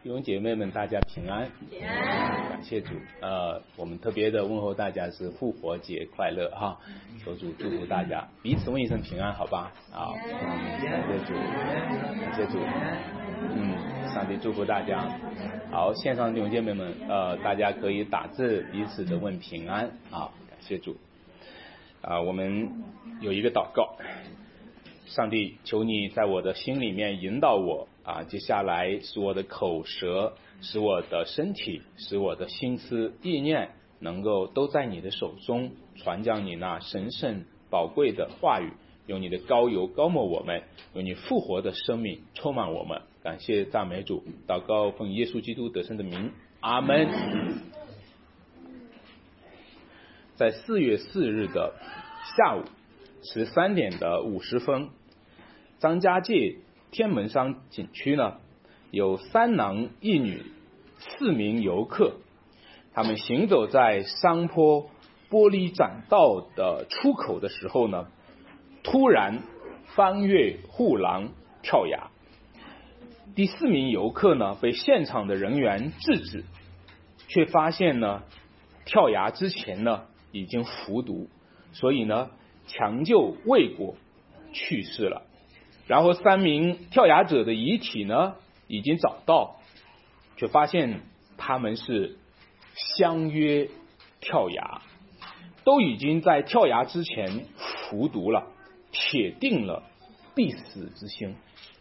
弟兄姐妹们，大家平安。平安，感谢主。我们特别的问候大家是复活节快乐哈，求主祝福大家，彼此问一声平安，好吧？啊，感谢主，感谢主。上帝祝福大家。好，线上弟兄姐妹们，大家可以打字彼此的问平安啊，感谢主。我们有一个祷告，上帝，求你在我的心里面引导我接下来使我的口舌，使我的身体，使我的心思意念能够都在你的手中，传讲你那神圣宝贵的话语，用你的膏油膏抹我们，用你复活的生命充满我们。感谢赞美主，祷告奉耶稣基督得胜的名，阿们。在4月4日的下午13点50分，张家界天门山景区呢，有3男1女4名游客，他们行走在山坡玻璃栈道的出口的时候呢，突然翻越护栏跳崖。第4名游客呢，被现场的人员制止，却发现呢，跳崖之前呢已经服毒，所以呢抢救未果，去世了。然后3名跳崖者的遗体呢已经找到，却发现他们是相约跳崖，都已经在跳崖之前服毒了，铁定了必死之心。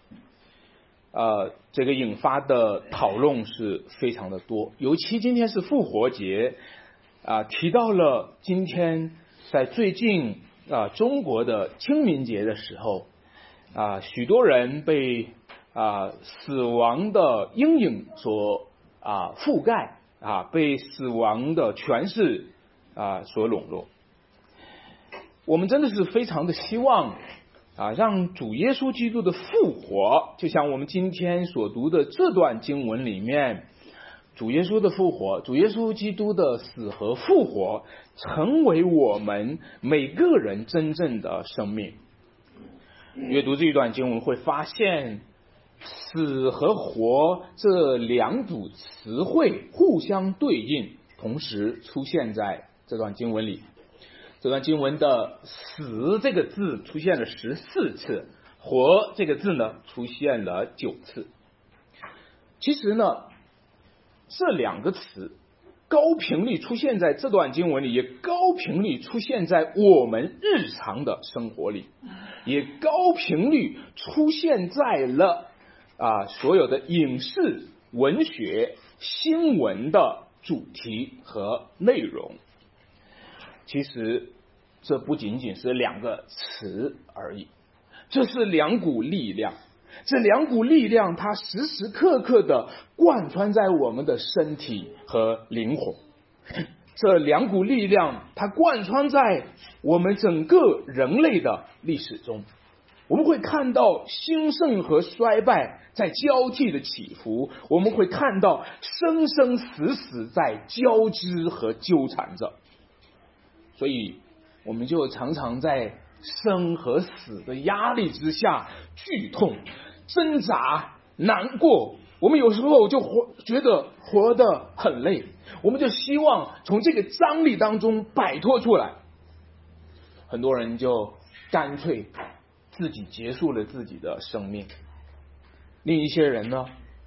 这个引发的讨论是非常的多，尤其今天是复活节提到了今天在最近中国的清明节的时候许多人被死亡的阴影所覆盖被死亡的权势所笼络。我们真的是非常的希望让主耶稣基督的复活，就像我们今天所读的这段经文里面，主耶稣的复活，主耶稣基督的死和复活，成为我们每个人真正的生命。阅读这一段经文会发现，死和活这2组词汇互相对应，同时出现在这段经文里。这段经文的死这个字出现了14次，活这个字呢出现了9次。其实呢，这2个词高频率出现在这段经文里，也高频率出现在我们日常的生活里，也高频率出现在了所有的影视、文学、新闻的主题和内容。其实这不仅仅是2个词而已，这是2股力量，这2股力量它时时刻刻的贯穿在我们的身体和灵魂，这2股力量它贯穿在我们整个人类的历史中。我们会看到兴盛和衰败在交替的起伏，我们会看到生生死死在交织和纠缠着。所以我们就常常在生和死的压力之下剧痛、挣扎、难过，我们有时候就觉得活得很累，我们就希望从这个张力当中摆脱出来。很多人就干脆自己结束了自己的生命。另一些人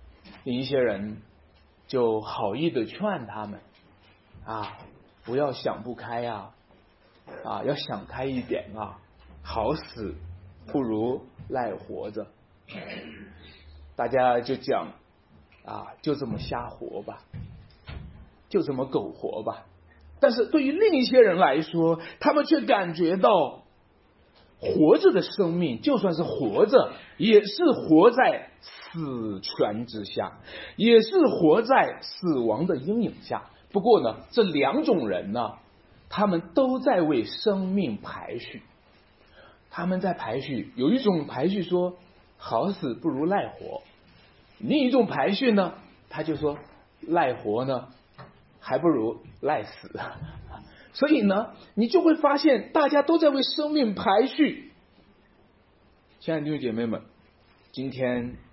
就好意的劝他们不要想不开要想开一点好死不如赖活着。大家就讲就这么瞎活吧，就这么苟活吧。但是对于另一些人来说，他们却感觉到活着的生命就算是活着，也是活在死权之下，也是活在死亡的阴影下。不过呢，这2种人呢，他们都在为生命排序，他们在排序。有一种排序说好死不如赖活，另一种排序呢，他就说赖活呢还不如赖死。所以呢，你就会发现大家都在为生命排序。亲爱的弟兄姐妹们，今天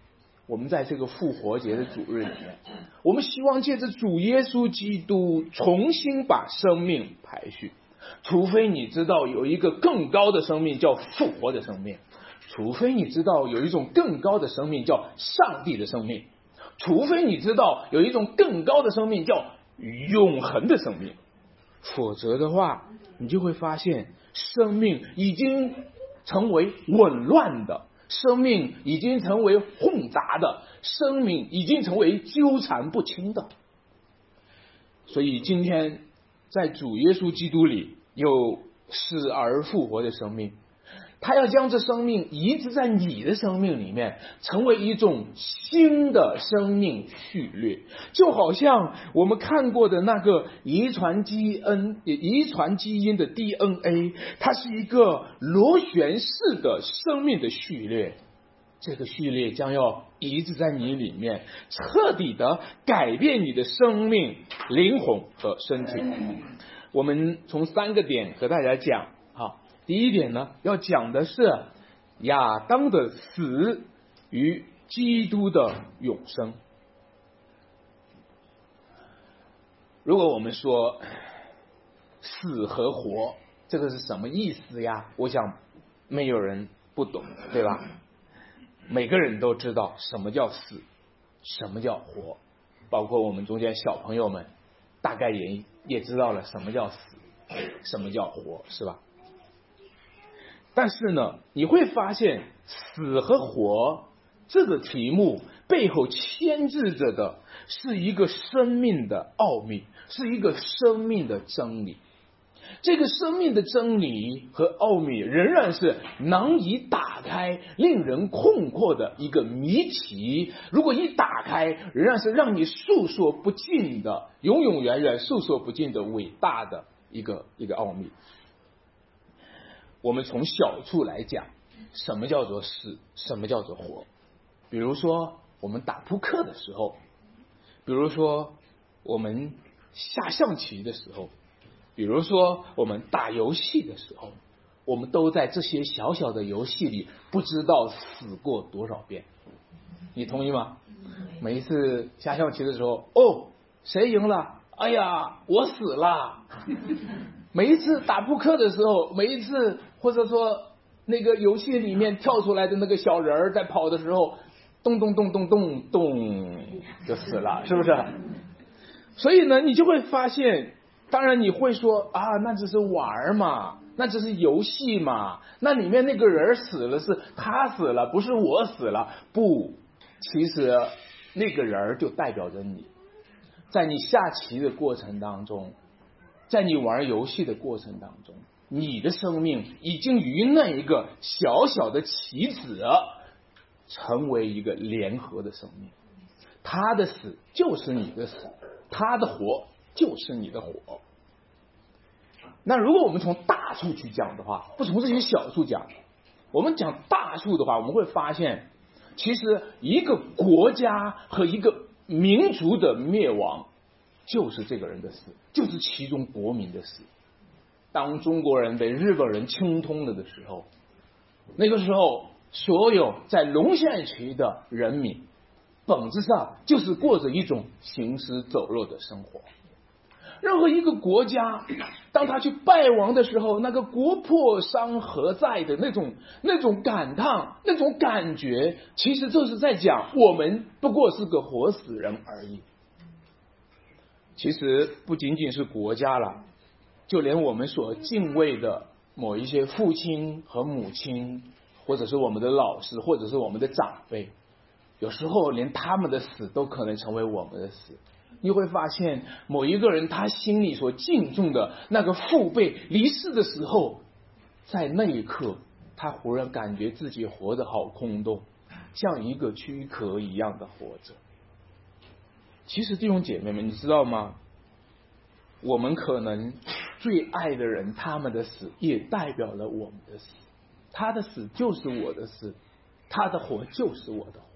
我们在这个复活节的主日里面，我们希望借着主耶稣基督重新把生命排序。除非你知道有一个更高的生命叫复活的生命，除非你知道有一种更高的生命叫上帝的生命，除非你知道有一种更高的生命叫永恒的生命，否则的话，你就会发现生命已经成为紊乱的，生命已经成为混杂的，生命已经成为纠缠不清的。所以今天在主耶稣基督里有死而复活的生命，他要将这生命移植在你的生命里面，成为一种新的生命序列，就好像我们看过的那个遗传基因的 DNA， 它是一个螺旋式的生命的序列，这个序列将要移植在你里面，彻底的改变你的生命、灵魂和身体。我们从3个点和大家讲。第一点呢，要讲的是亚当的死与基督的永生。如果我们说死和活，这个是什么意思呀？我想没有人不懂，对吧？每个人都知道什么叫死，什么叫活，包括我们中间小朋友们大概也知道了什么叫死，什么叫活，是吧？但是呢，你会发现死和活这个题目背后牵制着的是一个生命的奥秘，是一个生命的真理。这个生命的真理和奥秘仍然是难以打开、令人困惑的一个谜题。如果一打开，仍然是让你诉说不尽的、永永远远诉说不尽的伟大的一个奥秘。我们从小处来讲，什么叫做死，什么叫做活。比如说我们打扑克的时候，比如说我们下象棋的时候，比如说我们打游戏的时候，我们都在这些小小的游戏里不知道死过多少遍。你同意吗？每一次下象棋的时候，谁赢了？哎呀，我死了。每一次打扑克的时候，每一次或者说那个游戏里面跳出来的那个小人儿在跑的时候，咚咚咚咚咚咚就死了，是不是？所以呢，你就会发现，当然你会说啊，那只是玩嘛，那只是游戏嘛，那里面那个人死了是他死了，不是我死了。不，其实那个人就代表着你，在你下棋的过程当中，在你玩游戏的过程当中，你的生命已经与那一个小小的棋子成为一个联合的生命，他的死就是你的死，他的活就是你的活。那如果我们从大处去讲的话，不从这些小处讲，我们讲大处的话，我们会发现，其实一个国家和一个民族的灭亡就是这个人的死，就是其中国民的死。当中国人被日本人侵吞了的时候，那个时候所有在龙县区的人民本质上就是过着一种行尸走肉的生活。任何一个国家当他去败亡的时候，那个国破山河在的那种感叹，那种感觉，其实就是在讲我们不过是个活死人而已。其实不仅仅是国家了，就连我们所敬畏的某一些父亲和母亲，或者是我们的老师，或者是我们的长辈，有时候连他们的死都可能成为我们的死。你会发现某一个人他心里所敬重的那个父辈离世的时候，在那一刻他忽然感觉自己活得好空洞，像一个躯壳一样的活着。其实弟兄姐妹们，你知道吗？我们可能最爱的人，他们的死也代表了我们的死。他的死就是我的死，他的活就是我的活。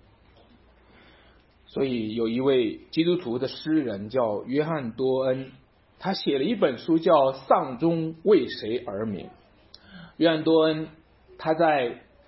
所以有一位基督徒的诗人叫约翰多恩，他写了一本书叫《丧钟为谁而鸣》。约翰多恩他在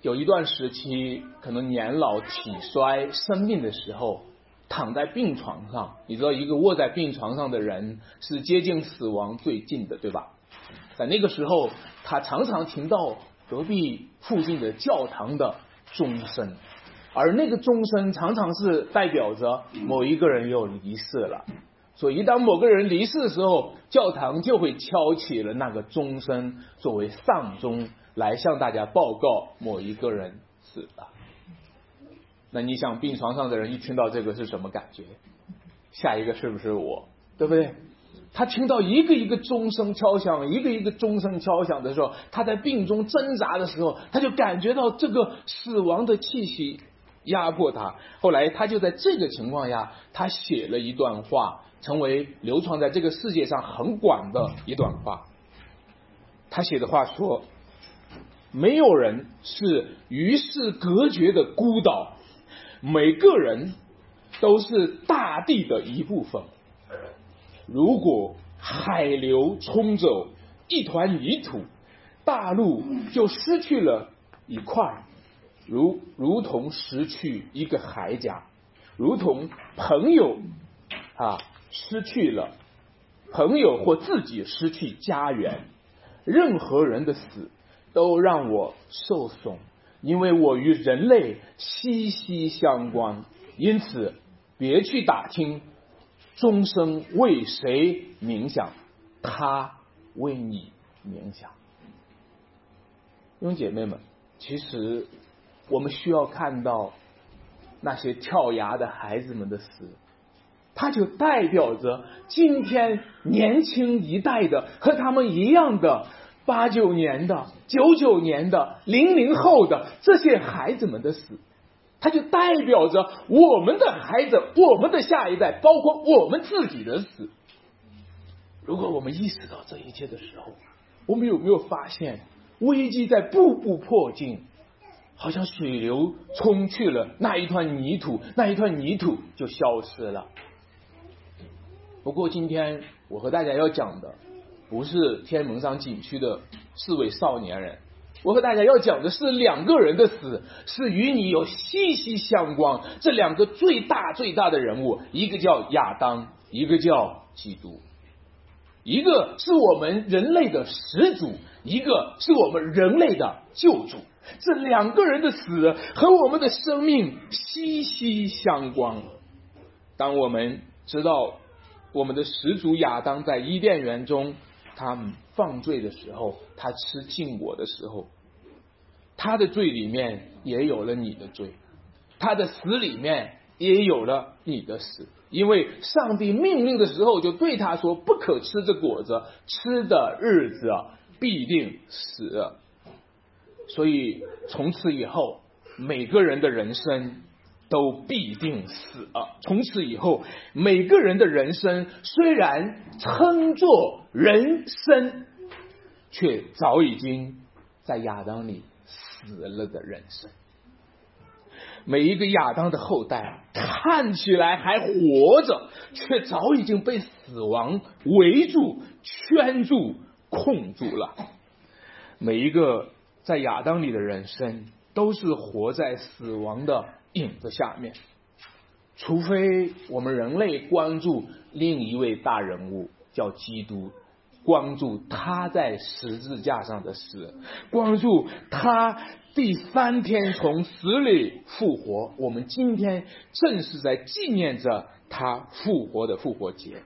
有一段时期，可能年老体衰生病的时候，躺在病床上，你知道一个卧在病床上的人是接近死亡最近的，对吧？在那个时候，他常常听到隔壁附近的教堂的钟声，而那个钟声常常是代表着某一个人又离世了。所以一当某个人离世的时候，教堂就会敲起了那个钟声，作为丧钟，来向大家报告某一个人死了。那你想病床上的人一听到这个是什么感觉？下一个是不是我？对不对？他听到一个一个钟声敲响，一个一个钟声敲响的时候，他在病中挣扎的时候，他就感觉到这个死亡的气息压迫他。后来他就在这个情况下，他写了一段话，成为流传在这个世界上很广的一段话。他写的话说，没有人是与世隔绝的孤岛，每个人都是大地的一部分。如果海流冲走一团泥土，大陆就失去了一块，如同失去一个海角，如同朋友失去了朋友或自己失去家园。任何人的死都让我受损，因为我与人类息息相关。因此别去打听钟声为谁冥想，他为你冥想。弟兄姐妹们，其实我们需要看到那些跳崖的孩子们的死，它就代表着今天年轻一代的和他们一样的89年的、99年的、00后的这些孩子们的死，它就代表着我们的孩子、我们的下一代，包括我们自己的死。如果我们意识到这一切的时候，我们有没有发现危机在步步迫近，好像水流冲去了那一团泥土，那一团泥土就消失了。不过今天我和大家要讲的不是天门山景区的4位少年人，我和大家要讲的是2个人的死，是与你有息息相关。这2个最大的人物，一个叫亚当，一个叫基督。一个是我们人类的始祖，一个是我们人类的救主。这2个人的死和我们的生命息息相关。当我们知道我们的始祖亚当在伊甸园中他犯罪的时候，他吃禁果的时候，他的罪里面也有了你的罪，他的死里面也有了你的死。因为上帝命令的时候就对他说，不可吃这果子，吃的日子必定死。所以从此以后每个人的人生都必定死。从此以后每个人的人生虽然称作人生，却早已经在亚当里死了的人生。每一个亚当的后代看起来还活着，却早已经被死亡围住、圈住、控住了。每一个在亚当里的人生都是活在死亡的影子下面，除非我们人类关注另一位大人物叫基督，关注他在十字架上的死，关注他第3天从死里复活。我们今天正是在纪念着他复活的复活节。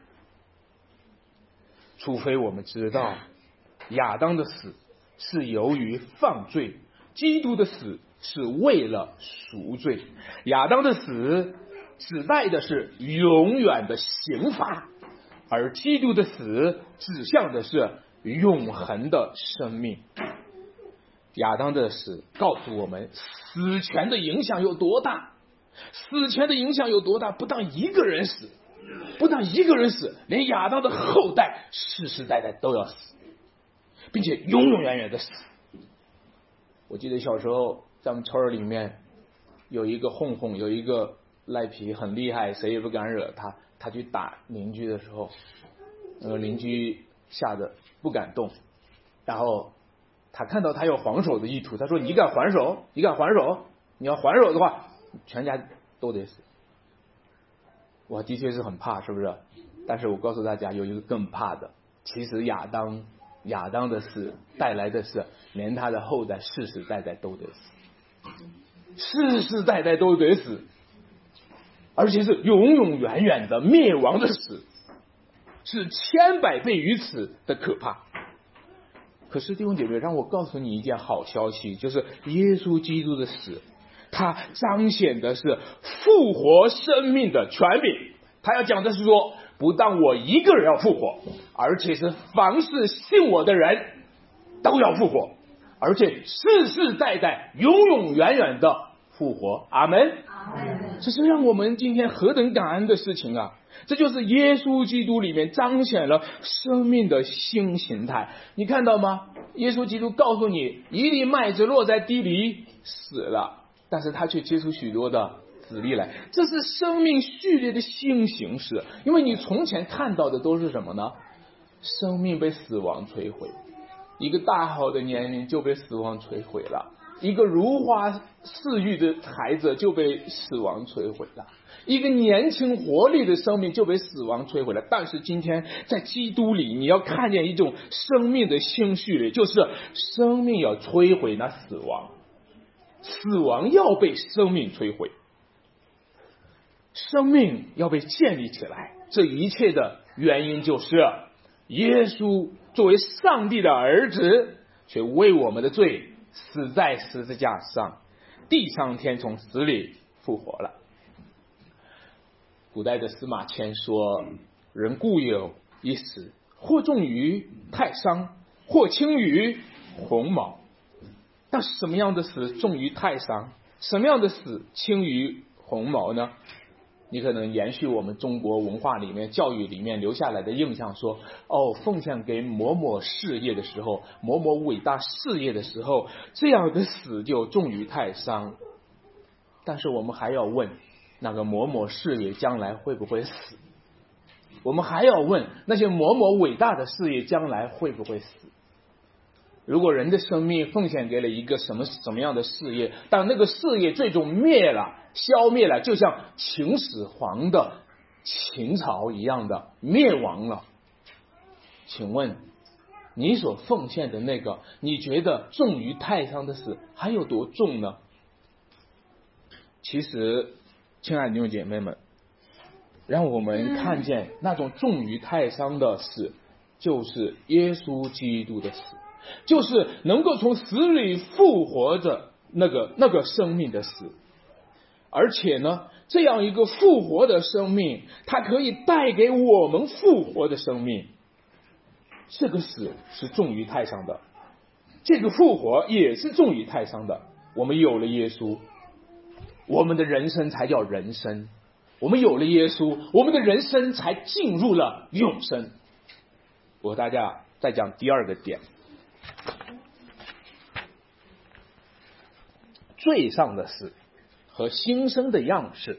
除非我们知道亚当的死是由于犯罪，基督的死是为了赎罪。亚当的死指代的是永远的刑罚，而基督的死指向的是永恒的生命。亚当的死告诉我们死权的影响有多大，死权的影响有多大。不但一个人死，连亚当的后代世世代代都要死，并且永永远远的死。我记得小时候在我们村里面有一个混混，有一个赖皮很厉害，谁也不敢惹他。他去打邻居的时候，那个邻居吓得不敢动，然后他看到他要还手的意图，他说你敢还手，你敢还手，你要还手的话全家都得死。我的确是很怕，是不是？但是我告诉大家有一个更怕的，其实亚当的死带来的是连他的后代世世代代都得死，世世代代都得死，而且是永永远远的灭亡的死，是千百倍于此的可怕。可是弟兄姐妹，让我告诉你一件好消息，就是耶稣基督的死，他彰显的是复活生命的权柄。他要讲的是说，不但我一个人要复活，而且是凡是信我的人都要复活，而且世世代代永永远远的复活。阿们。这是让我们今天何等感恩的事情啊！这就是耶稣基督里面彰显了生命的新形态。你看到吗？耶稣基督告诉你，一粒麦子落在地里死了，但是他却结出许多的子粒来，这是生命序列的新形式。因为你从前看到的都是什么呢？生命被死亡摧毁，一个大好的年龄就被死亡摧毁了，一个如花似玉的孩子就被死亡摧毁了，一个年轻活力的生命就被死亡摧毁了。但是今天在基督里，你要看见一种生命的新序列，就是生命要摧毁那死亡，死亡要被生命摧毁，生命要被建立起来。这一切的原因就是耶稣作为上帝的儿子，却为我们的罪死在十字架上，地上天从死里复活了。古代的司马迁说，人固有一死，或重于泰山，或轻于鸿毛。那什么样的死重于泰山，什么样的死轻于鸿毛呢？你可能延续我们中国文化里面教育里面留下来的印象，说奉献给某某事业的时候，某某伟大事业的时候，这样的死就重于泰山。但是我们还要问，那个某某事业将来会不会死？我们还要问，那些某某伟大的事业将来会不会死？如果人的生命奉献给了一个什么样的事业，但那个事业最终灭了，消灭了，就像秦始皇的秦朝一样的灭亡了，请问你所奉献的那个，你觉得重于泰山的死还有多重呢？其实亲爱的弟兄姐妹们，让我们看见那种重于泰山的死，就是耶稣基督的死，就是能够从死里复活的那个生命的死。而且呢，这样一个复活的生命，它可以带给我们复活的生命。这个死是重于泰山的，这个复活也是重于泰山的。我们有了耶稣，我们的人生才叫人生。我们有了耶稣，我们的人生才进入了永生。我大家再讲第二个点，罪上的死和新生的样式。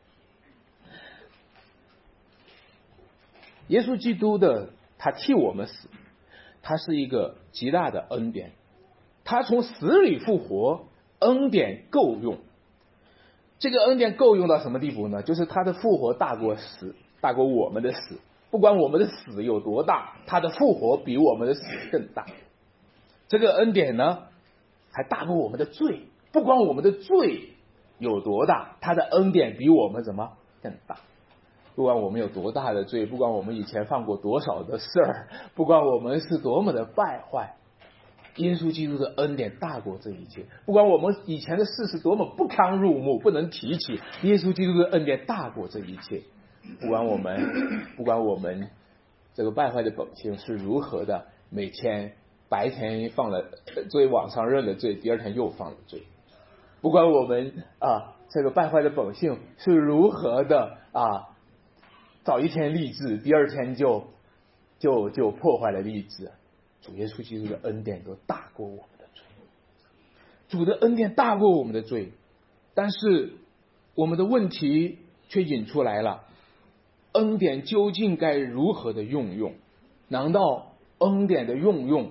耶稣基督的他替我们死，他是一个极大的恩典，他从死里复活，恩典够用。这个恩典够用到什么地步呢？就是他的复活大过死，大过我们的死。不管我们的死有多大，他的复活比我们的死更大。这个恩典呢，还大过我们的罪。不管我们的罪有多大，他的恩典比我们怎么更大。不管我们有多大的罪，不管我们以前犯过多少的事儿，不管我们是多么的败坏，耶稣基督的恩典大过这一切。不管我们以前的事是多么不堪入目，不能提起，耶稣基督的恩典大过这一切。不管我们这个败坏的本性是如何的，每天白天犯了罪，晚上认了罪，第二天又犯了罪。不管我们这个败坏的本性是如何的早一天立志，第二天就破坏了立志。主耶稣基督的恩典都大过我们的罪，主的恩典大过我们的罪。但是我们的问题却引出来了，恩典究竟该如何的运用？难道恩典的运用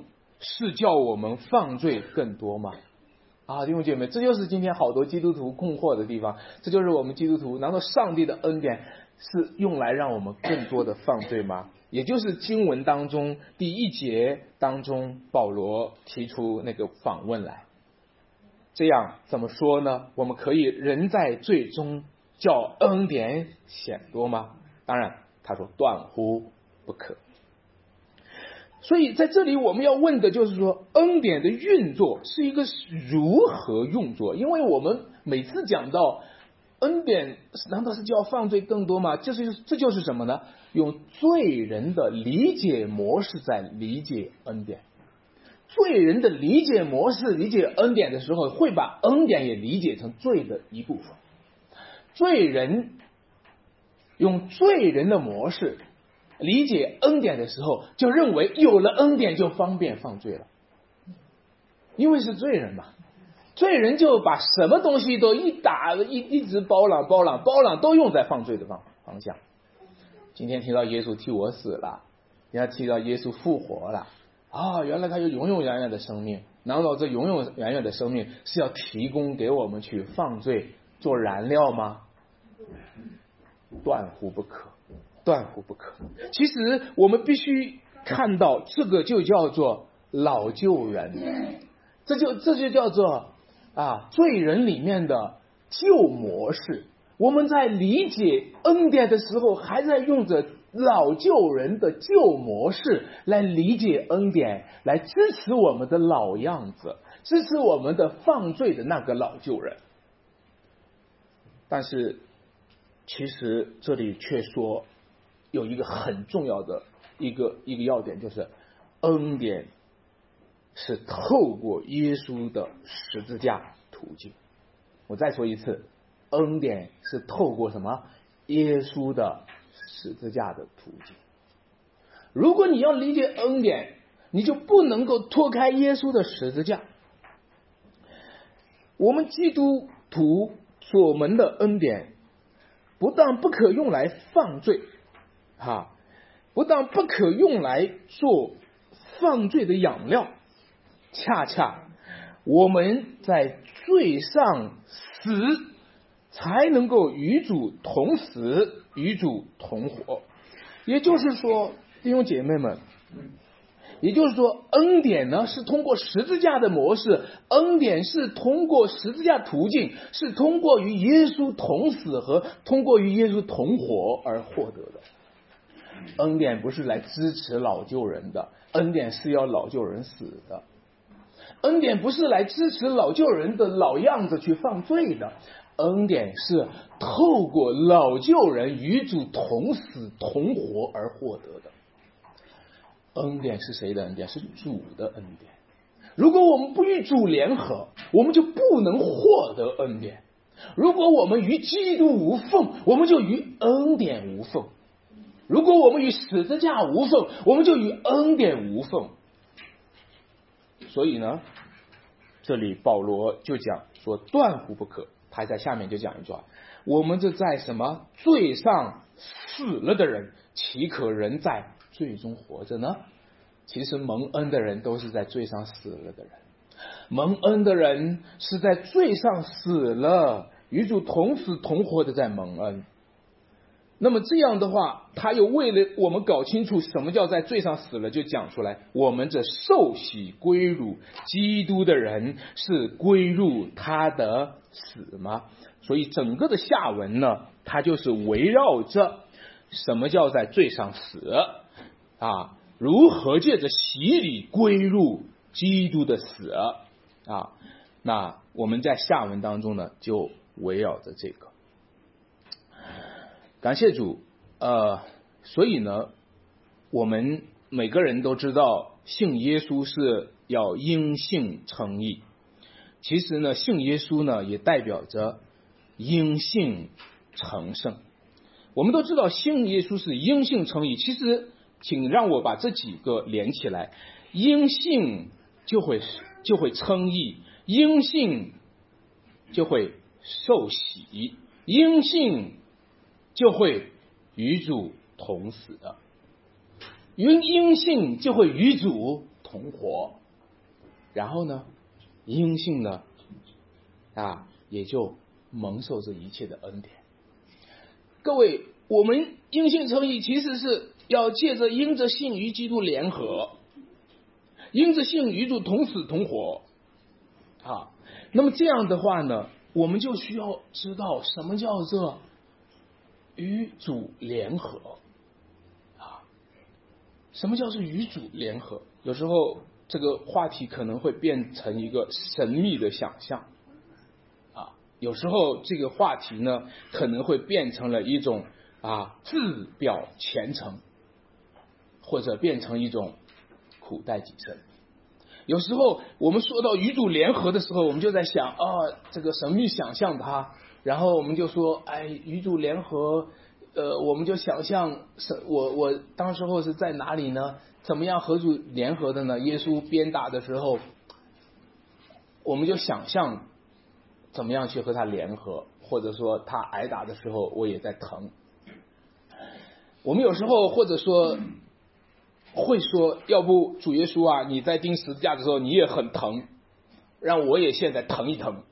是叫我们犯罪更多吗？弟兄姐妹，这就是今天好多基督徒困惑的地方。这就是我们基督徒，难道上帝的恩典是用来让我们更多的犯罪吗？也就是经文当中第1节当中，保罗提出那个反问来。这样怎么说呢？我们可以人在罪中叫恩典显多吗？当然，他说断乎不可。所以在这里我们要问的就是说，恩典的运作是一个如何运作？因为我们每次讲到恩典，难道是叫犯罪更多吗？这就是什么呢？用罪人的理解模式在理解恩典。罪人的理解模式理解恩典的时候，会把恩典也理解成罪的一部分。罪人用罪人的模式理解恩典的时候，就认为有了恩典就方便犯罪了，因为是罪人嘛。罪人就把什么东西都一直包揽，都用在犯罪的方向。今天听到耶稣替我死了，人家提到耶稣复活了，原来他有永永远远的生命。难道这永永远远的生命是要提供给我们去犯罪做燃料吗？断乎不可，断乎不可。其实我们必须看到，这个就叫做老救援，这就叫做罪人里面的旧模式。我们在理解恩典的时候，还在用着老旧人的旧模式来理解恩典，来支持我们的老样子，支持我们的犯罪的那个老旧人。但是其实这里却说有一个很重要的一个要点，就是恩典是透过耶稣的十字架途径。我再说一次，恩典是透过什么？耶稣的十字架的途径。如果你要理解恩典，你就不能够脱开耶稣的十字架。我们基督徒所蒙的恩典，不但不可用来犯罪，不但不可用来做犯罪的养料，恰恰我们在罪上死，才能够与主同死，与主同活。也就是说，弟兄姐妹们，也就是说，恩典呢是通过十字架的模式，恩典是通过十字架途径，是通过与耶稣同死和通过与耶稣同活而获得的。恩典不是来支持老旧人的，恩典是要老旧人死的。恩典不是来支持老旧人的老样子去犯罪的，恩典是透过老旧人与主同死同活而获得的。恩典是谁的恩典？是主的恩典。如果我们不与主联合，我们就不能获得恩典。如果我们与基督无缝，我们就与恩典无缝。如果我们与十字架无缝，我们就与恩典无缝。所以呢，这里保罗就讲说断乎不可。他在下面就讲一句话：我们这在什么罪上死了的人，岂可仍在罪中活着呢？其实蒙恩的人都是在罪上死了的人，蒙恩的人是在罪上死了，与主同死同活的在蒙恩。那么这样的话，他又为了我们搞清楚什么叫在罪上死了，就讲出来，我们这受洗归入基督的人是归入他的死吗？所以整个的下文呢，它就是围绕着什么叫在罪上死如何借着洗礼归入基督的死那我们在下文当中呢，就围绕着这个。感谢主，所以呢，我们每个人都知道，信耶稣是要因信称义。其实呢，信耶稣呢，也代表着因信成圣。我们都知道，信耶稣是因信称义。其实，请让我把这几个连起来：因信就会称义，因信就会受洗，因信就会与主同死，因信就会与主同活。 然后呢，因信呢也就蒙受这一切的恩典。各位，我们因信称义其实是要借着因着信与基督联合，因着信与主同死同活那么这样的话呢，我们就需要知道什么叫做与主联合什么叫做与主联合？有时候这个话题可能会变成一个神秘的想象有时候这个话题呢可能会变成了一种自表虔诚，或者变成一种苦待己身。有时候我们说到与主联合的时候，我们就在想这个神秘想象它，然后我们就说与主联合我们就想象我当时候是在哪里呢？怎么样和主联合的呢？耶稣鞭打的时候，我们就想象怎么样去和他联合，或者说他挨打的时候我也在疼。我们有时候或者说会说，要不主耶稣你在钉十字架的时候你也很疼，让我也现在疼一疼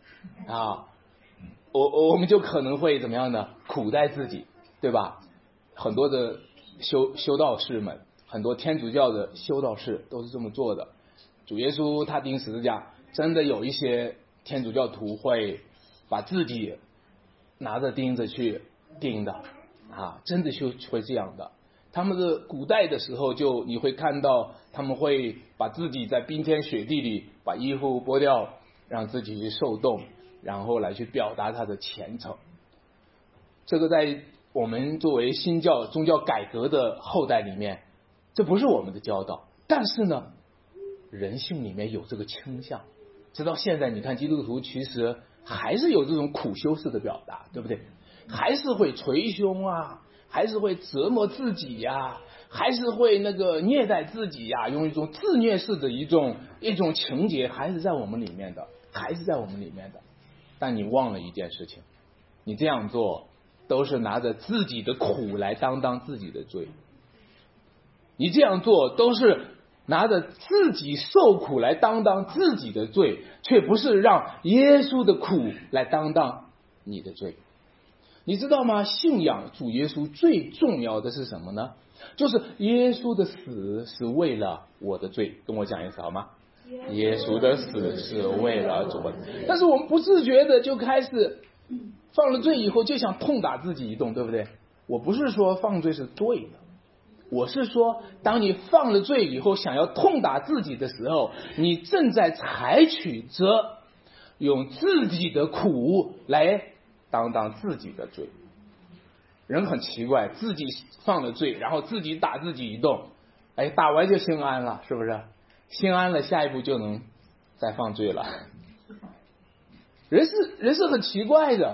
我们就可能会怎么样呢？苦待自己，对吧？很多的修道士们，很多天主教的修道士都是这么做的。主耶稣他钉十字架，真的有一些天主教徒会把自己拿着钉子去钉的真的就会这样的。他们的古代的时候你会看到他们会把自己在冰天雪地里把衣服剥掉，让自己去受冻，然后来去表达他的虔诚。这个在我们作为新教宗教改革的后代里面，这不是我们的教导，但是呢人性里面有这个倾向。直到现在你看基督徒其实还是有这种苦修式的表达，对不对？还是会捶胸还是会折磨自己还是会虐待自己用一种自虐式的一种情节，还是在我们里面的，但你忘了一件事情，你这样做都是拿着自己的苦来当自己的罪，你这样做都是拿着自己受苦来当自己的罪，却不是让耶稣的苦来当你的罪。你知道吗？信仰主耶稣最重要的是什么呢？就是耶稣的死是为了我的罪。跟我讲一次好吗？耶稣的死是为了主。但是我们不自觉的就开始犯了罪以后就想痛打自己一顿，对不对？我不是说犯罪是对的，我是说当你犯了罪以后想要痛打自己的时候，你正在采取着用自己的苦来当自己的罪。人很奇怪，自己犯了罪然后自己打自己一顿，打完就心安了，是不是？心安了下一步就能再犯罪了。人是很奇怪的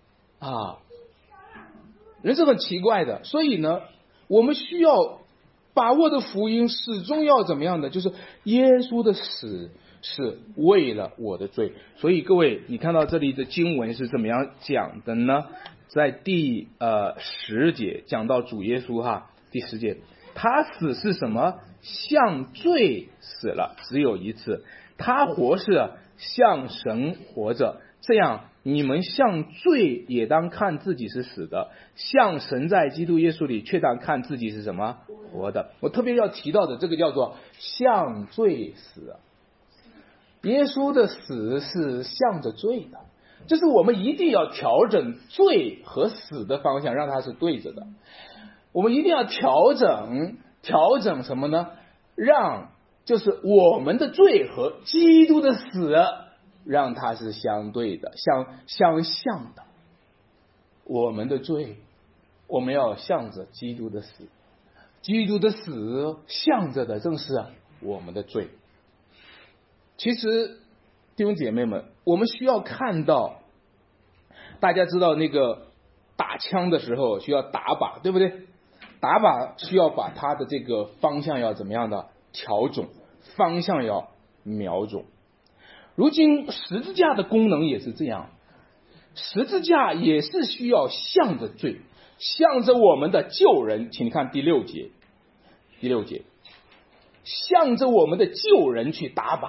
人是很奇怪的。所以呢我们需要把握的福音始终要怎么样的？就是耶稣的死是为了我的罪。所以各位，你看到这里的经文是怎么样讲的呢？在第10节讲到主耶稣第10节，他死是什么？向罪死了，只有一次。他活是向神活着，这样你们向罪也当看自己是死的，向神在基督耶稣里却当看自己是什么？活的。我特别要提到的这个叫做向罪死。耶稣的死是向着罪的，就是我们一定要调整罪和死的方向，让它是对着的。我们一定要调整什么呢？让就是我们的罪和基督的死让它是相对的，相像的。我们的罪我们要向着基督的死，基督的死向着的正是我们的罪。其实弟兄姐妹们，我们需要看到，大家知道那个打枪的时候需要打靶，对不对？打靶需要把它的这个方向要怎么样的调整，方向要瞄准。如今十字架的功能也是这样，十字架也是需要向着罪，向着我们的救人。请看第6节，向着我们的救人去打靶。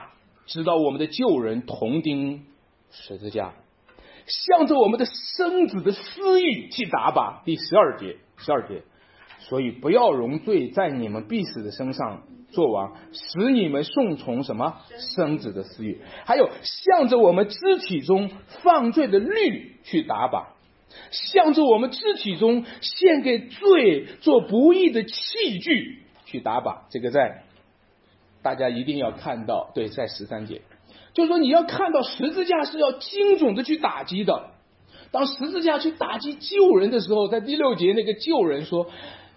知道我们的旧人同钉十字架，向着我们的生子的私欲去打吧。第12节，所以不要容罪在你们必死的身上作王，使你们顺从什么？生子的私欲。还有向着我们肢体中犯罪的律去打吧，向着我们肢体中献给罪做不义的器具去打吧。这个大家一定要看到，对，在13节，就是说你要看到十字架是要精准的去打击的。当十字架去打击救人的时候，在第6节那个救人说，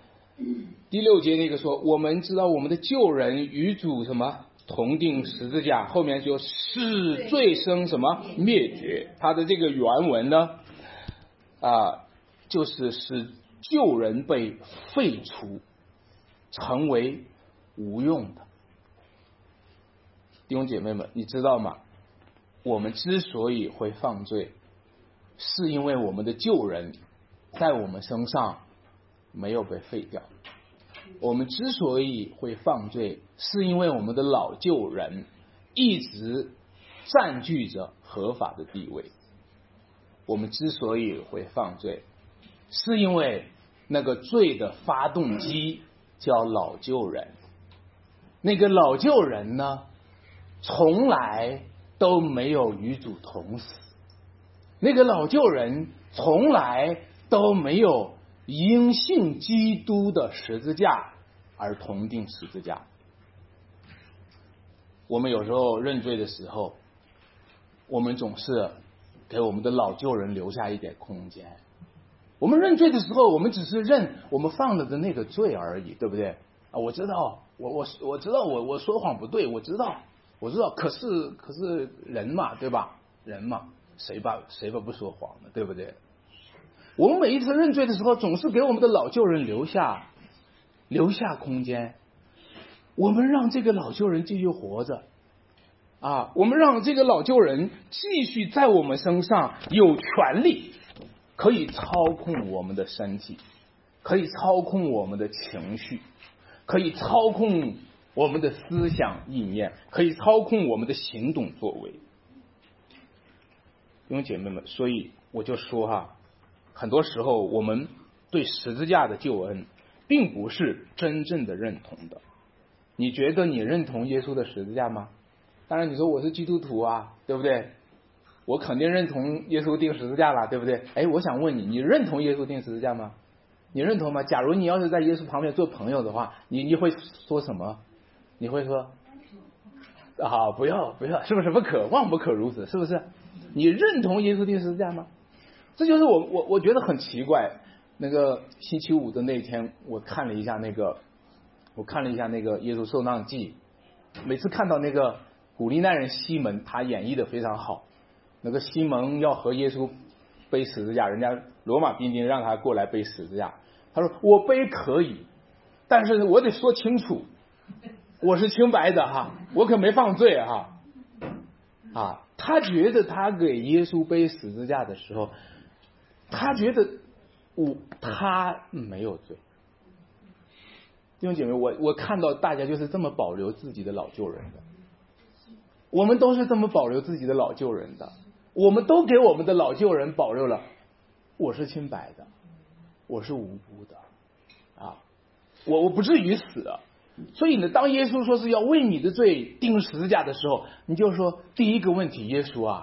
我们知道我们的救人与主什么同钉十字架，后面就使罪生什么灭绝。他的这个原文呢就是使救人被废除，成为无用的。弟兄姐妹们，你知道吗？我们之所以会犯罪，是因为我们的旧人在我们身上没有被废掉。我们之所以会犯罪，是因为我们的老旧人一直占据着合法的地位。我们之所以会犯罪，是因为那个罪的发动机叫老旧人。那个老旧人呢，从来都没有与主同死。那个老旧人从来都没有因信基督的十字架而同钉十字架。我们有时候认罪的时候，我们总是给我们的老旧人留下一点空间。我们认罪的时候，我们只是认我们犯了的那个罪而已，对不对？我知道，我知道我说谎不对，我知道，可是人嘛，对吧？人嘛，谁不说谎呢？对不对？我们每一次认罪的时候，总是给我们的老旧人留下空间，我们让这个老旧人继续活着我们让这个老旧人继续在我们身上有权利，可以操控我们的身体，可以操控我们的情绪，可以操控我们的思想意念，可以操控我们的行动作为。弟兄姐妹们，所以我就说很多时候我们对十字架的救恩并不是真正的认同的。你觉得你认同耶稣的十字架吗？当然你说我是基督徒对不对？我肯定认同耶稣钉十字架了，对不对？我想问你，你认同耶稣钉十字架吗？你认同吗？假如你要是在耶稣旁边做朋友的话，你会说什么？你会说不要，是不是？不可，万不可如此，是不是？你认同耶稣钉十字架吗？这就是我觉得很奇怪。那个星期五的那天，我看了一下那个耶稣受难记，每次看到那个古利奈人西门，他演绎的非常好。那个西门要和耶稣背十字架，人家罗马兵丁让他过来背十字架，他说我背可以，但是我得说清楚，我是清白的我可没犯罪他觉得他给耶稣背十字架的时候，他觉得他没有罪。弟兄姐妹，我看到大家就是这么保留自己的老旧人的，我们都是这么保留自己的老旧人的，我们都给我们的老旧人保留了我是清白的，我是无辜的我不至于死。所以呢，当耶稣说是要为你的罪钉十字架的时候，你就说第一个问题，耶稣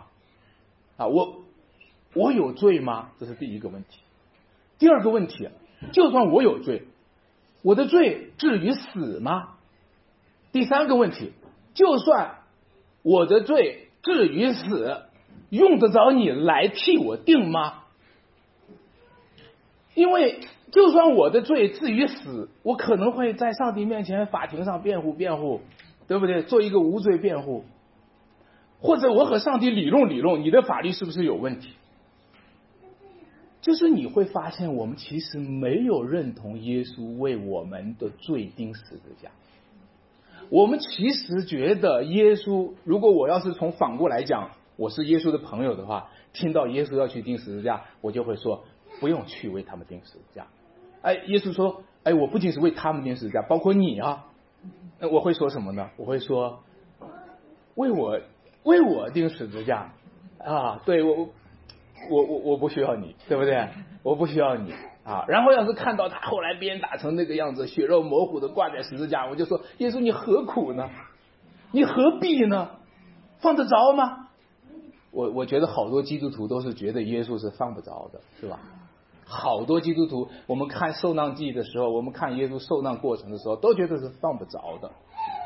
我有罪吗？这是第一个问题。第二个问题，就算我有罪，我的罪至于死吗？第三个问题，就算我的罪至于死，用得着你来替我定吗？因为就算我的罪至于死，我可能会在上帝面前法庭上辩护，对不对？做一个无罪辩护，或者我和上帝理论，你的法律是不是有问题？就是你会发现，我们其实没有认同耶稣为我们的罪钉十字架。我们其实觉得耶稣，如果我要是从反过来讲，我是耶稣的朋友的话，听到耶稣要去钉十字架，我就会说不用去为他们钉十字架。耶稣说我不仅是为他们钉十字架，包括你我会说什么呢？我会说为我钉十字架啊，对我不需要你，对不对？我不需要你啊。然后要是看到他后来鞭打成那个样子，血肉模糊的挂在十字架，我就说耶稣你何苦呢？你何必呢？放得着吗？我觉得好多基督徒都是觉得耶稣是放不着的，是吧？好多基督徒，我们看受难记的时候，我们看耶稣受难过程的时候，都觉得是放不着的。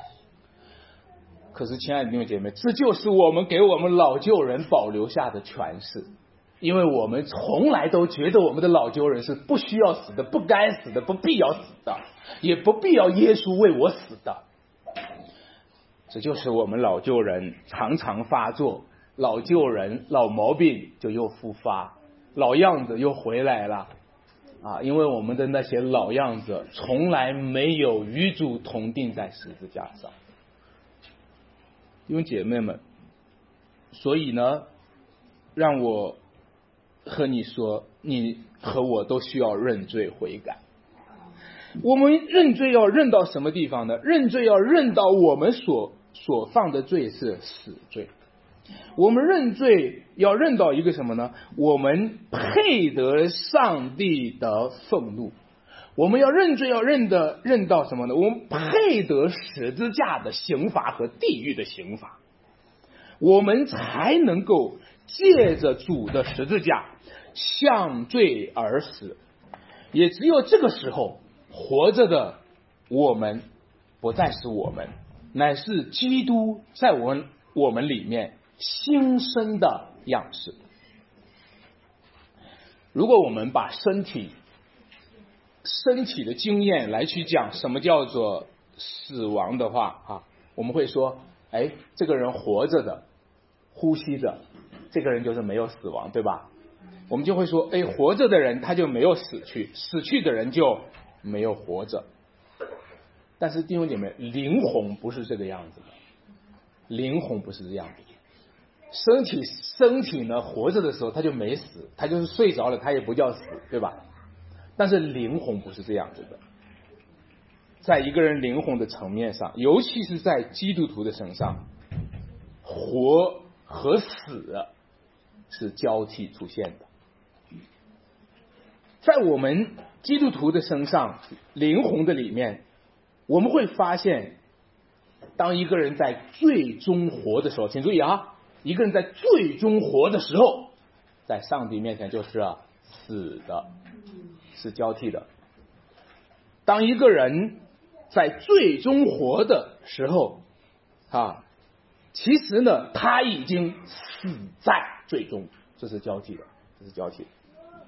可是亲爱的弟兄姐妹，这就是我们给我们老旧人保留下的诠释，因为我们从来都觉得我们的老旧人是不需要死的，不该死的，不必要死的，也不必要耶稣为我死的。这就是我们老旧人常常发作，老旧人老毛病就又复发，老样子又回来了啊！因为我们的那些老样子从来没有与主同定在十字架上。弟兄姐妹们，所以呢，让我和你说，你和我都需要认罪悔改。我们认罪要认到什么地方呢？认罪要认到我们所犯的罪是死罪。我们认罪要认到一个什么呢？我们配得上帝的愤怒。我们要认罪要认到什么呢？我们配得十字架的刑罚和地狱的刑罚，我们才能够借着主的十字架向罪而死。也只有这个时候，活着的我们不再是我们，乃是基督在我们里面新生的样式。如果我们把身体的经验来去讲什么叫做死亡的话啊，我们会说，这个人活着的呼吸着，这个人就是没有死亡，对吧？我们就会说，活着的人他就没有死去，死去的人就没有活着。但是弟兄姐妹，灵魂不是这个样子的，灵魂不是这样子的。身体呢，活着的时候他就没死，他就是睡着了，他也不叫死，对吧？但是灵魂不是这样子的。在一个人灵魂的层面上，尤其是在基督徒的身上，活和死是交替出现的。在我们基督徒的身上，灵魂的里面，我们会发现，当一个人在最终活的时候，请注意啊，一个人在最终活的时候，在上帝面前就是死的，是交替的。当一个人在最终活的时候其实呢他已经死在最终，这是交替的，这是交替的。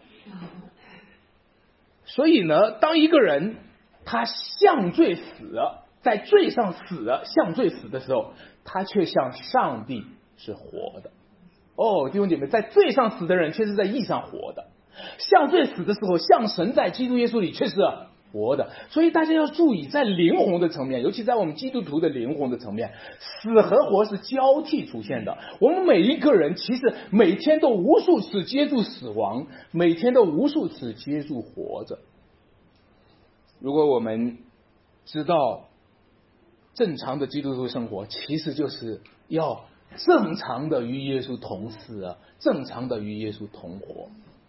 所以呢，当一个人他向罪死，在罪上死，向罪死的时候，他却向上帝是活的。弟兄姐妹，在罪上死的人却是在义上活的，向罪死的时候，向神在基督耶稣里却是活的。所以大家要注意，在灵魂的层面，尤其在我们基督徒的灵魂的层面，死和活是交替出现的。我们每一个人其实每天都无数次接触死亡，每天都无数次接触活着。如果我们知道正常的基督徒生活其实就是要正常的与耶稣同死，正常的与耶稣同活。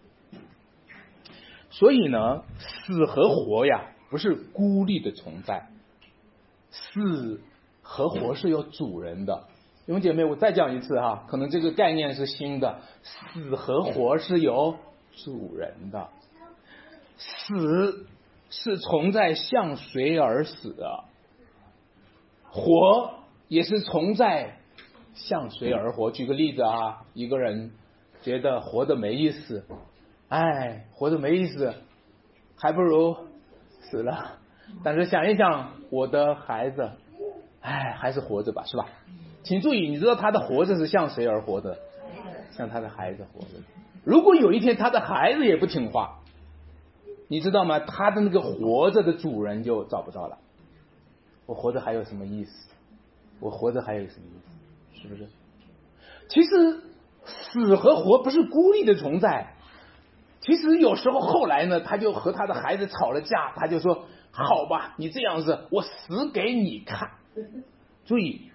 所以呢，死和活不是孤立的存在，死和活是有主人的。弟兄姐妹，我再讲一次可能这个概念是新的，死和活是有主人的。死是从在向谁而死的，活也是从在向谁而活。举个例子一个人觉得活得没意思，活得没意思，还不如死了。但是想一想，我的孩子，还是活着吧，是吧？请注意，你知道他的活着是向谁而活的？向他的孩子活着。如果有一天他的孩子也不听话，你知道吗？他的那个活着的主人就找不着了。我活着还有什么意思？我活着还有什么意思？是不是？其实死和活不是孤立的存在。其实有时候后来呢，他就和他的孩子吵了架，他就说好吧，你这样子我死给你看。注意，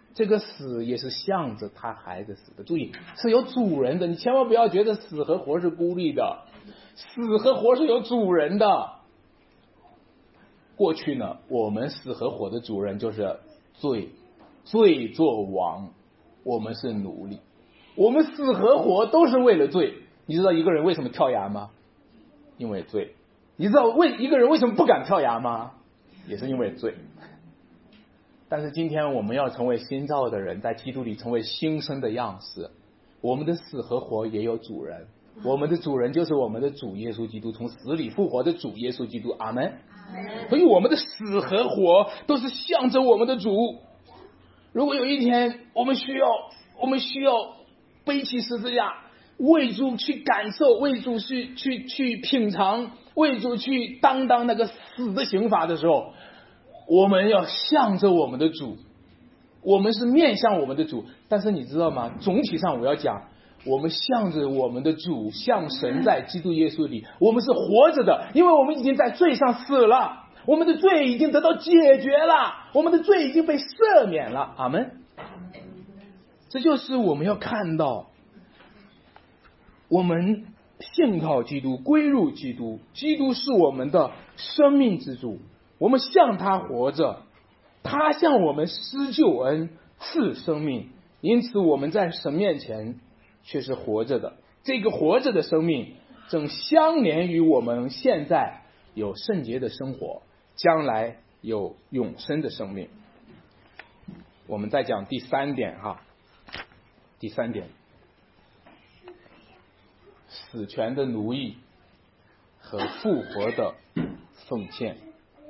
这个死也是向着他孩子死的。注意，是有主人的，你千万不要觉得死和活是孤立的，死和活是有主人的。过去呢，我们死和活的主人就是罪，罪作王，我们是奴隶。我们死和活都是为了罪。你知道一个人为什么跳崖吗？因为罪。你知道一个人为什么不敢跳崖吗？也是因为罪。但是今天我们要成为新造的人，在基督里成为新生的样式，我们的死和活也有主人，我们的主人就是我们的主耶稣基督，从死里复活的主耶稣基督。阿们。所以我们的死和活都是向着我们的主。如果有一天我们需要背起十字架，为主去感受，为主去品尝，为主去担当那个死的刑罚的时候，我们要向着我们的主，我们是面向我们的主。但是你知道吗？总体上我要讲，我们向着我们的主，向神在基督耶稣里，我们是活着的，因为我们已经在罪上死了，我们的罪已经得到解决了，我们的罪已经被赦免了。阿们。这就是我们要看到，我们信靠基督，归入基督，基督是我们的生命之主，我们向他活着，他向我们施救恩，赐生命，因此我们在神面前却是活着的。这个活着的生命正相连于我们现在有圣洁的生活，将来有永生的生命。我们再讲第三点哈，第三点，死权的奴役和复活的奉献。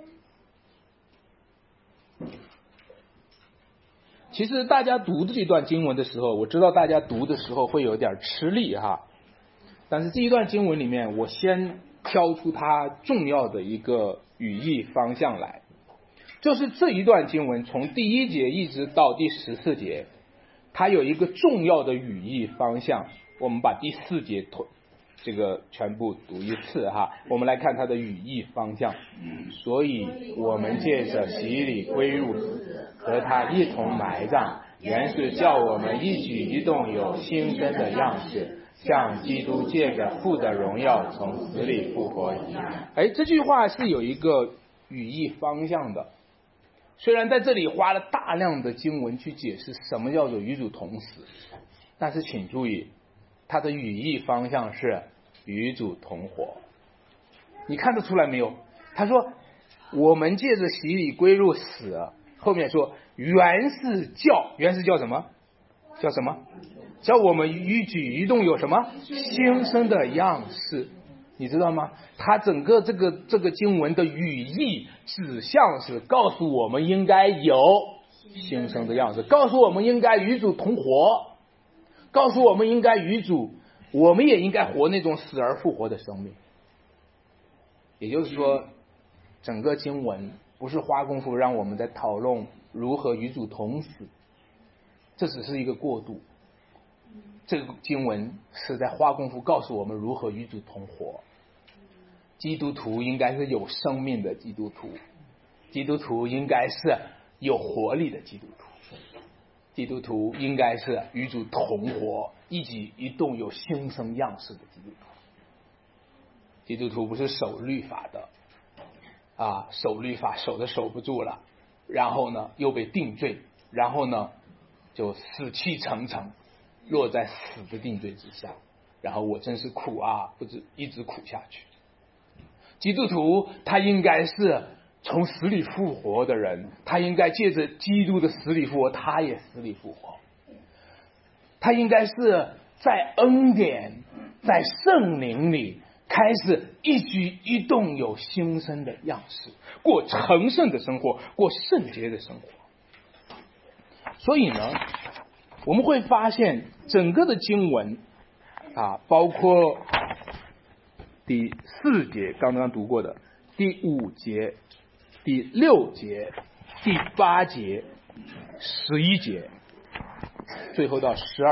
其实大家读这段经文的时候，我知道大家读的时候会有点吃力哈，但是这一段经文里面，我先挑出它重要的一个语义方向来，就是这一段经文从第1节一直到第14节，它有一个重要的语义方向。我们把第4节这个全部读一次哈，我们来看它的语义方向。所以我们借着洗礼归入死，和他一同埋葬，原是叫我们一举一动有新生的样式，像基督借着父的荣耀从死里复活一样。这句话是有一个语义方向的。虽然在这里花了大量的经文去解释什么叫做与主同死，但是请注意，它的语义方向是与主同活。你看得出来没有？他说我们借着洗礼归入死，后面说原是叫什么？叫什么？叫我们一举一动有什么新生的样式。你知道吗？他整个这个经文的语义指向是告诉我们应该有新生的样式，告诉我们应该与主同活，告诉我们应该与主，我们也应该活那种死而复活的生命。也就是说，整个经文不是花功夫让我们在讨论如何与主同死，这只是一个过渡。这个经文是在花功夫告诉我们如何与主同活。基督徒应该是有生命的基督徒，基督徒应该是有活力的基督徒，基督徒应该是与主同活，一举一动有新生样式的基督徒。基督徒不是守律法的守律法守的守不住了，然后呢又被定罪，然后呢就死气沉沉，落在死的定罪之下，然后我真是苦不止一直苦下去。基督徒他应该是从死里复活的人，他应该借着基督的死里复活，他也死里复活。他应该是在恩典在圣灵里开始一举一动有新生的样式，过成圣的生活，过圣洁的生活。所以呢，我们会发现整个的经文包括第4节刚刚读过的，第5节、第6节、第8节、11节，最后到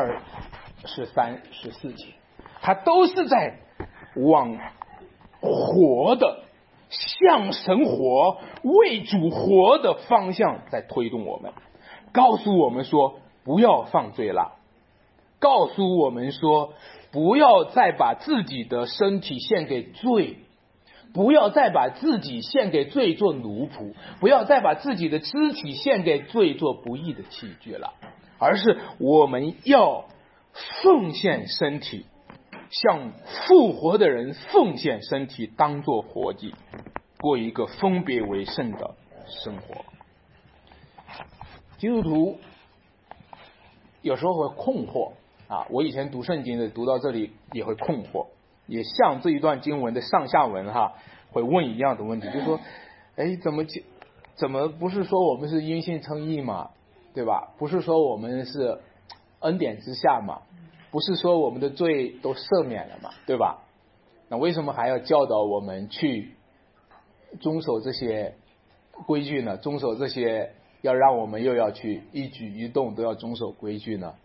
12、13、14节，它都是在往活的、向神活、为主活的方向在推动我们。 告诉我们说不要犯罪了，告诉我们说不要再把自己的身体献给罪，不要再把自己献给罪做奴仆，不要再把自己的肢体献给罪做不义的器具了，而是我们要奉献身体，向复活的人奉献身体，当作活祭，过一个分别为圣的生活。基督徒有时候会困惑啊，我以前读圣经的读到这里也会困惑，也像这一段经文的上下文会问一样的问题，就是说怎么不是说我们是因信称义嘛，对吧？不是说我们是恩典之下嘛，不是说我们的罪都赦免了嘛，对吧？那为什么还要教导我们去遵守这些规矩呢？遵守这些要让我们又要去一举一动都要遵守规矩呢？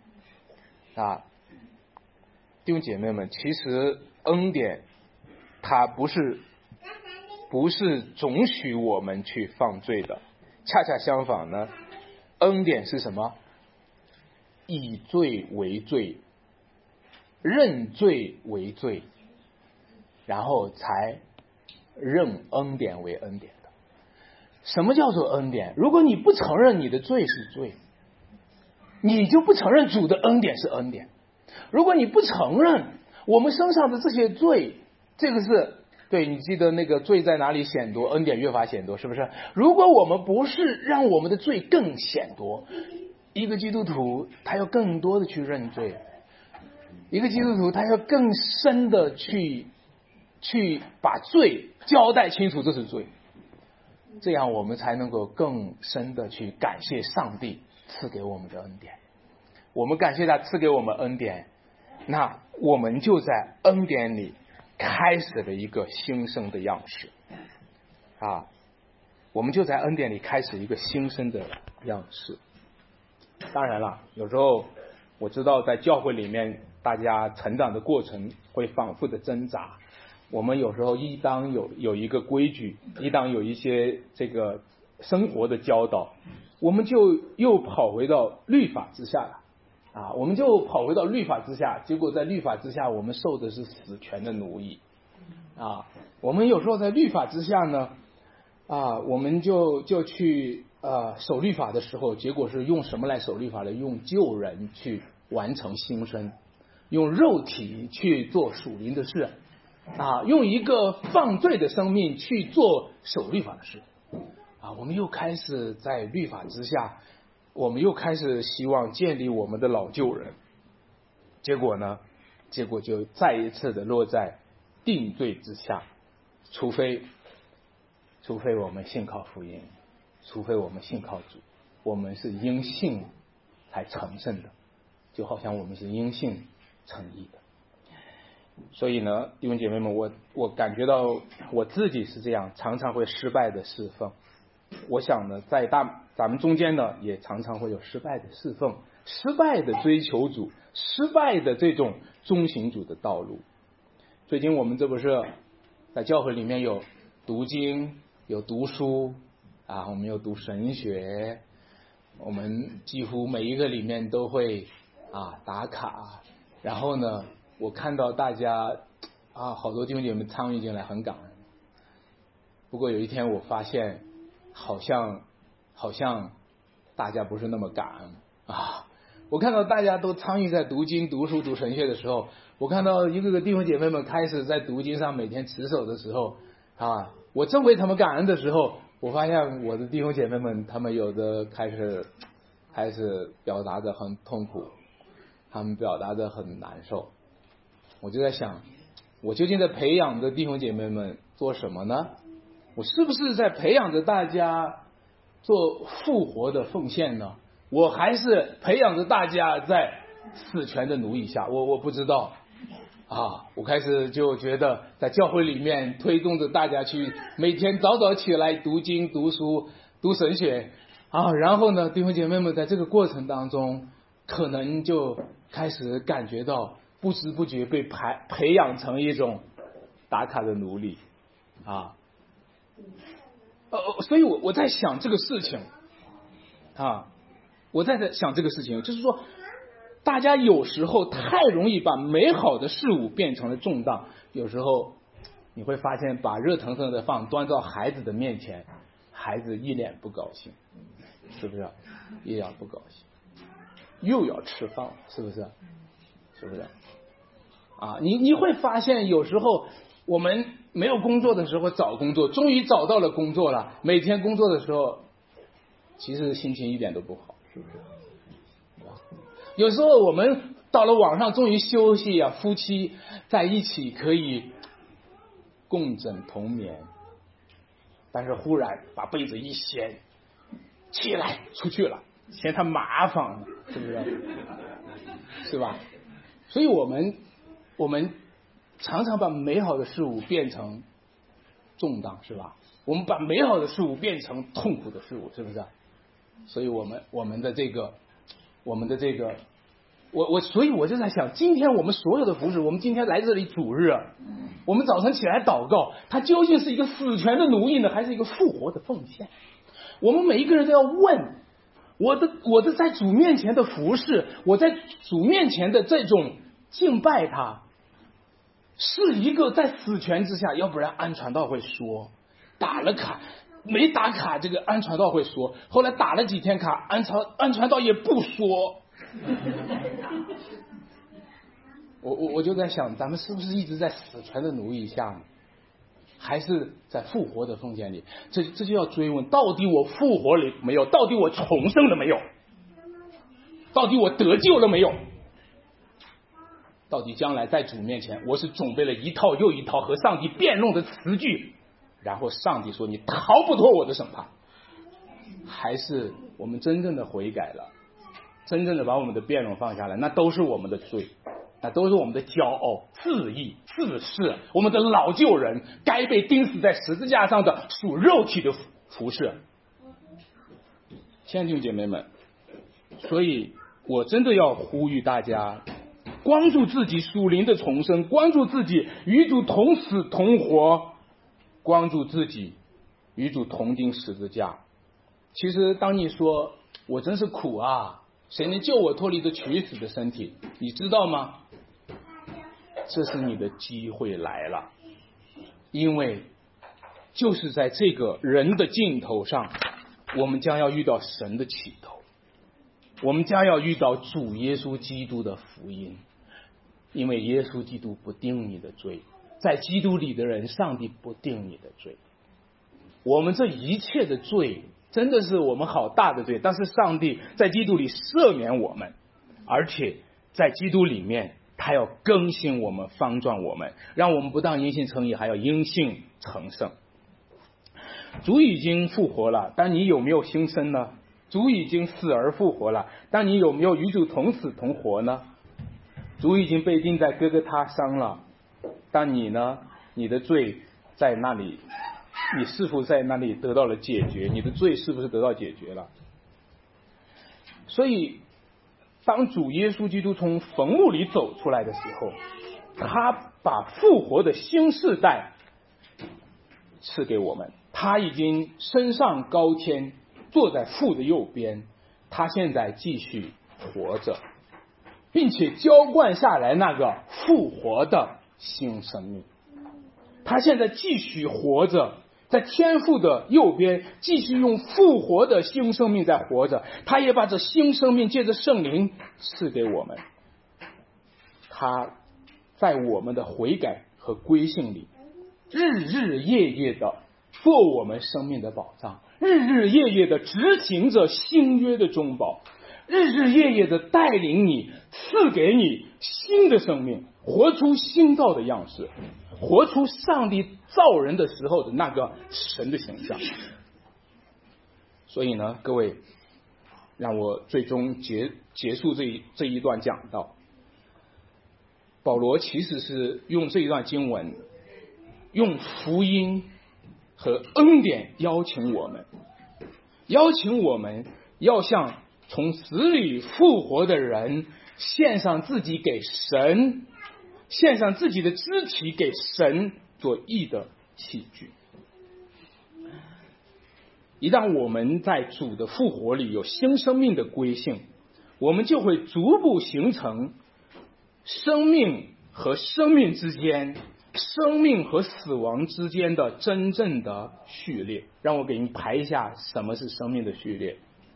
弟兄姐妹们，其实恩典它不是准许我们去犯罪的，恰恰相反呢，恩典是什么？以罪为罪，认罪为罪，然后才认恩典为恩典的。什么叫做恩典？如果你不承认你的罪是罪，你就不承认主的恩典是恩典。如果你不承认我们身上的这些罪，这个是对，你记得那个罪在哪里显多，恩典越发显多，是不是？如果我们不是让我们的罪更显多，一个基督徒他要更多的去认罪，一个基督徒他要更深的去把罪交代清楚，这是罪，这样我们才能够更深的去感谢上帝赐给我们的恩典。我们感谢他赐给我们恩典，那我们就在恩典里开始了一个新生的样式我们就在恩典里开始一个新生的样式。当然了，有时候我知道在教会里面大家成长的过程会反复的挣扎，我们有时候应当有一个规矩，应当有一些这个生活的教导，我们就又跑回到律法之下了我们就跑回到律法之下，结果在律法之下我们受的是死权的奴役我们有时候在律法之下呢我们就去守律法的时候，结果是用什么来守律法呢？用救人去完成新生，用肉体去做属灵的事用一个犯罪的生命去做守律法的事我们又开始在律法之下，我们又开始希望建立我们的老旧人，结果就再一次的落在定罪之下，除非我们信靠福音，除非我们信靠主，我们是因信才成圣的，就好像我们是因信成义的。所以呢，弟兄姐妹们，我感觉到我自己是这样，常常会失败的侍奉。我想呢，在咱们中间呢，也常常会有失败的侍奉，失败的追求主，失败的这种遵行主的道路。最近我们这不是在教会里面有读经，有读书我们有读神学，我们几乎每一个里面都会打卡，然后呢，我看到大家好多弟兄姐妹参与进来，很感恩。不过有一天我发现好像大家不是那么感恩我看到大家都参与在读经、读书、读神学的时候，我看到一个个弟兄姐妹们开始在读经上每天持守的时候我正为他们感恩的时候，我发现我的弟兄姐妹们他们有的开始表达的很痛苦，他们表达的很难受。我就在想，我究竟在培养着弟兄姐妹们做什么呢？我是不是在培养着大家做复活的奉献呢？我还是培养着大家在死权的奴役下？我不知道我开始就觉得在教会里面推动着大家去每天早早起来读经、读书、读神学然后呢，弟兄姐妹们在这个过程当中可能就开始感觉到不知不觉被培养成一种打卡的奴隶所以我在想这个事情我在想这个事情，就是说大家有时候太容易把美好的事物变成了重担，有时候你会发现把热腾腾的饭端到孩子的面前，孩子一脸不高兴，是不是？一脸不高兴，又要吃饭，是不是？是不是？啊，你会发现有时候我们没有工作的时候找工作，终于找到了工作了，每天工作的时候其实心情一点都不好，是不是？有时候我们到了晚上终于休息啊，夫妻在一起可以共枕同眠，但是忽然把被子一掀，起来出去了，嫌他麻烦了，是不是？是吧？所以我们常常把美好的事物变成重担，是吧？我们把美好的事物变成痛苦的事物，是不是？所以我们的这个，所以我就在想，今天我们所有的服事，我们今天来这里主日，我们早晨起来祷告，它究竟是一个死权的奴役呢，还是一个复活的奉献？我们每一个人都要问，我的在主面前的服事，我在主面前的这种敬拜他，是一个在死权之下，要不然安传道会说打了卡，没打卡，这个安传道会说，后来打了几天卡，安传道也不说。我就在想，咱们是不是一直在死权的奴役下呢？还是在复活的奉献里？这就要追问，到底我复活了没有？到底我重生了没有？到底我得救了没有？到底将来在主面前，我是准备了一套又一套和上帝辩论的词句，然后上帝说你逃不脱我的审判？还是我们真正的悔改了，真正的把我们的辩论放下来，那都是我们的罪，那都是我们的骄傲、自义、自恃，我们的老旧人该被钉死在十字架上的属肉体的服事。亲爱的弟兄姐妹们，所以我真的要呼吁大家，关注自己属灵的重生，关注自己与主同死同活，关注自己与主同钉十字架。其实当你说我真是苦啊，谁能救我脱离这取死的身体，你知道吗？这是你的机会来了，因为就是在这个人的尽头上，我们将要遇到神的起头，我们将要遇到主耶稣基督的福音。因为耶稣基督不定你的罪，在基督里的人，上帝不定你的罪。我们这一切的罪真的是我们好大的罪，但是上帝在基督里赦免我们，而且在基督里面他要更新我们，翻转我们，让我们不但因信称义，还要因信成圣。主已经复活了，但你有没有新生呢？主已经死而复活了，但你有没有与主同死同活呢？主已经被钉在哥哥他山了，但你呢？你的罪在那里，你是否在那里得到了解决？你的罪是不是得到解决了？所以当主耶稣基督从坟墓里走出来的时候，他把复活的新世代赐给我们，他已经升上高天，坐在父的右边，他现在继续活着，并且浇灌下来那个复活的新生命。他现在继续活着，在天父的右边，继续用复活的新生命在活着。他也把这新生命借着圣灵赐给我们，他在我们的悔改和归信里，日日夜夜的做我们生命的保障，日日夜夜的执行着新约的中保，日日夜夜的带领你，赐给你新的生命，活出新造的样式，活出上帝造人的时候的那个神的形象。所以呢，各位，让我最终结束这一段讲道。保罗其实是用这一段经文，用福音和恩典邀请我们要向从死里复活的人献上自己给神，献上自己的肢体给神做义的器具。 一旦我们在主的复活里有新生命的归性，我们就会逐步形成生命和生命之间、生命和死亡之间的真正的序列。让我给你排一下什么是生命的序列。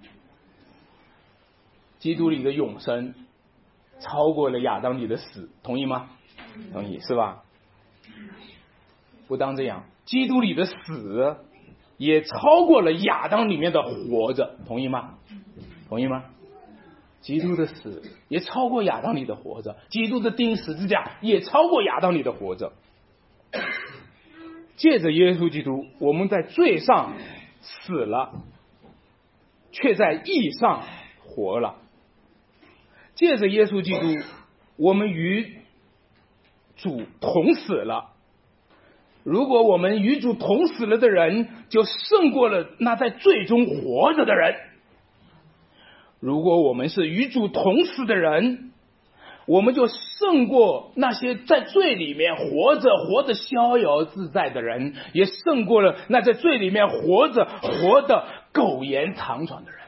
基督里的永生超过了亚当里的死，同意吗？同意，是吧？不当这样，基督里的死也超过了亚当里面的活着，同意吗？同意吗？基督的死也超过亚当里的活着，基督的钉十字架也超过亚当里的活着。借着耶稣基督，我们在罪上死了，却在义上活了。借着耶稣基督，我们与主同死了。如果我们与主同死了的人，就胜过了那在罪中活着的人。如果我们是与主同死的人，我们就胜过那些在罪里面活着逍遥自在的人，也胜过了那在罪里面活得苟延残喘的人。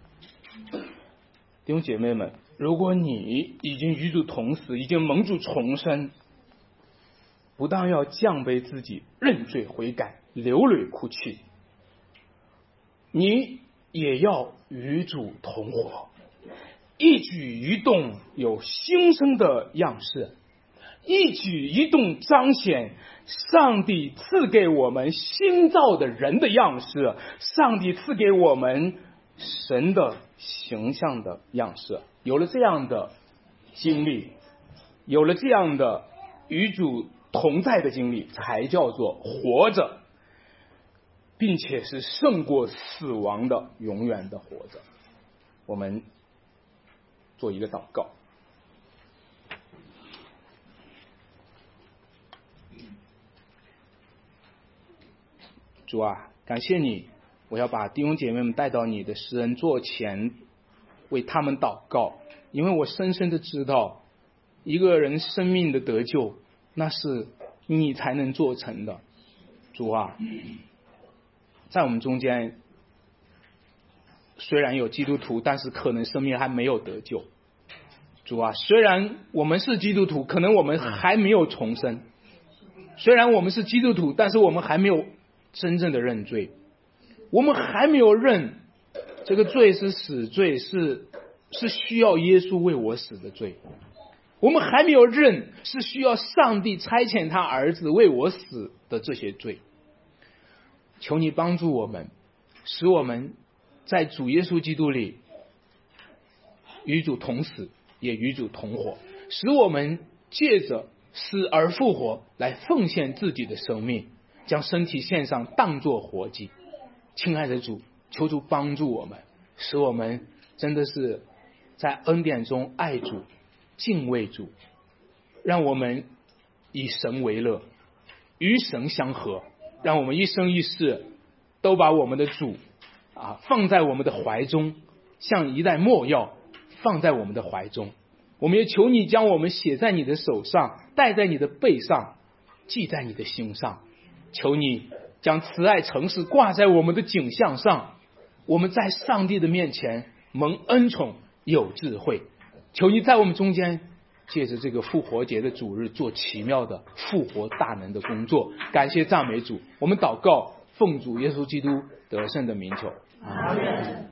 弟兄姐妹们，如果你已经与主同死，已经蒙主重生，不但要降卑自己，认罪悔改，流泪哭泣，你也要与主同活，一举一动有新生的样式，一举一动彰显上帝赐给我们新造的人的样式，上帝赐给我们神的形象的样式。有了这样的经历，有了这样的与主同在的经历，才叫做活着，并且是胜过死亡的永远的活着。我们做一个祷告。主啊，感谢你，我要把弟兄姐妹们带到你的施恩座前，为他们祷告，因为我深深的知道，一个人生命的得救，那是你才能做成的。主啊，在我们中间虽然有基督徒，但是可能生命还没有得救。主啊，虽然我们是基督徒，可能我们还没有重生。虽然我们是基督徒，但是我们还没有真正的认罪。我们还没有认这个罪是死罪，是需要耶稣为我死的罪。我们还没有认是需要上帝差遣他儿子为我死的这些罪。求你帮助我们，使我们在主耶稣基督里与主同死，也与主同活，使我们借着死而复活来奉献自己的生命，将身体献上当作活祭。亲爱的主，求主帮助我们，使我们真的是在恩典中爱主，敬畏主，让我们以神为乐，与神相合，让我们一生一世都把我们的主放在我们的怀中，像一袋墨药放在我们的怀中。我们也求你将我们写在你的手上，戴在你的背上，记在你的心上。求你将慈爱诚实挂在我们的颈项上，我们在上帝的面前蒙恩宠，有智慧。求你在我们中间借着这个复活节的主日做奇妙的复活大能的工作。感谢赞美主，我们祷告奉主耶稣基督得胜的名求，阿们。